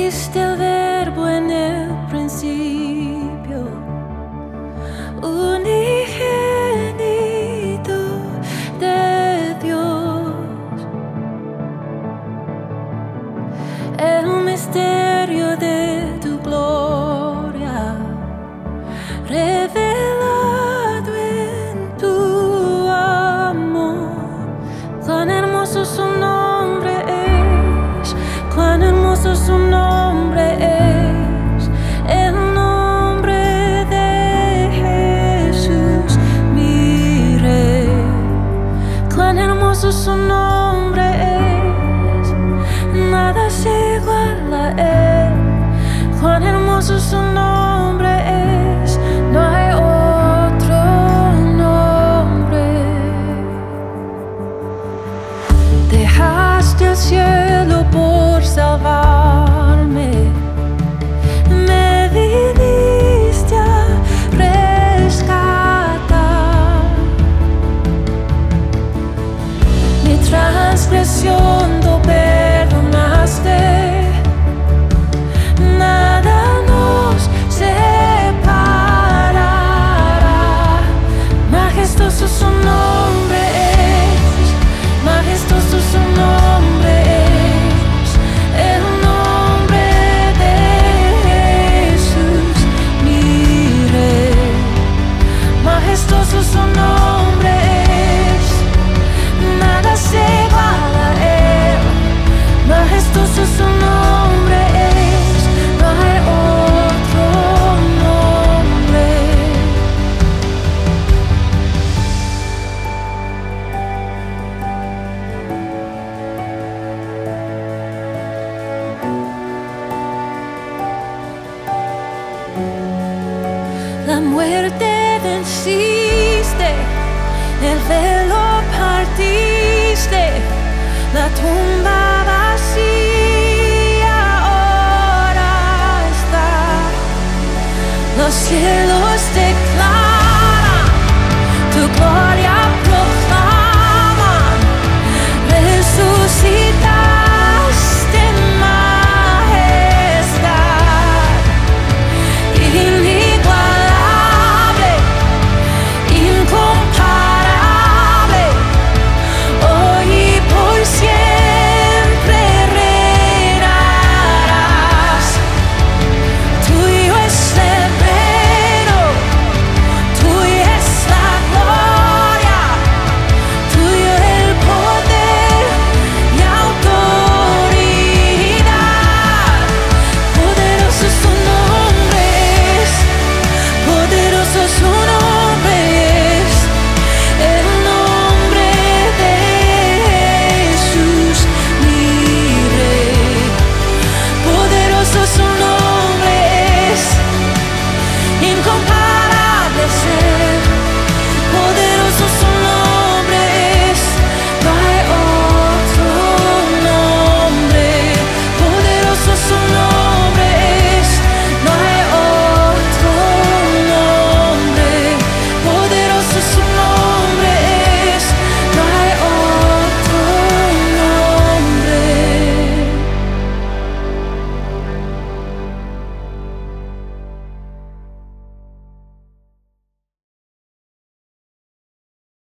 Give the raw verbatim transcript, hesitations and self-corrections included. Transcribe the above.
diste el verbo en el principio, unigénito de Dios. El misterio de tu gloria revelado en tu amor. Cuán hermoso su nombre es, cuán hermoso su nombre es, el nombre de Jesús, mi Rey. Cuán hermoso su nombre es, nada se iguala a él. Cuán hermoso su nombre es, no hay otro nombre. Dejaste el cielo por salvarme, me viniste a rescatar. Mi transgresión tú perdonaste, nada nos separará. Majestuoso su nombre es, majestuoso su nombre es, el nombre de Jesús, mi Rey. Majestuoso su nombre es, nada se iguala a él. Majestuoso su nombre es, no hay otro nombre. La muerte venciste, el velo partiste, la tumba vacía ahora está. Los cielos te